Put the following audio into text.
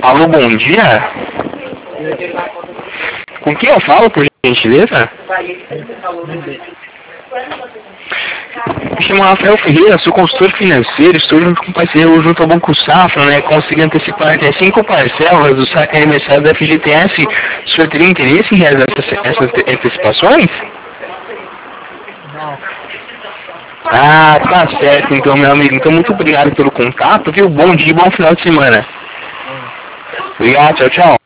Alô, bom dia? Com quem eu falo, por gentileza? Me chamo Rafael Ferreira, sou consultor financeiro, estou junto com o parceiro junto ao Banco Safra, né? Consegui antecipar até 5 parcelas do saque aniversário da FGTS. O senhor teria interesse em realizar essas antecipações? Não. Ah, tá certo então, meu amigo. Então, muito obrigado pelo contato, viu? Bom dia e bom final de semana. Obrigado, tchau, tchau.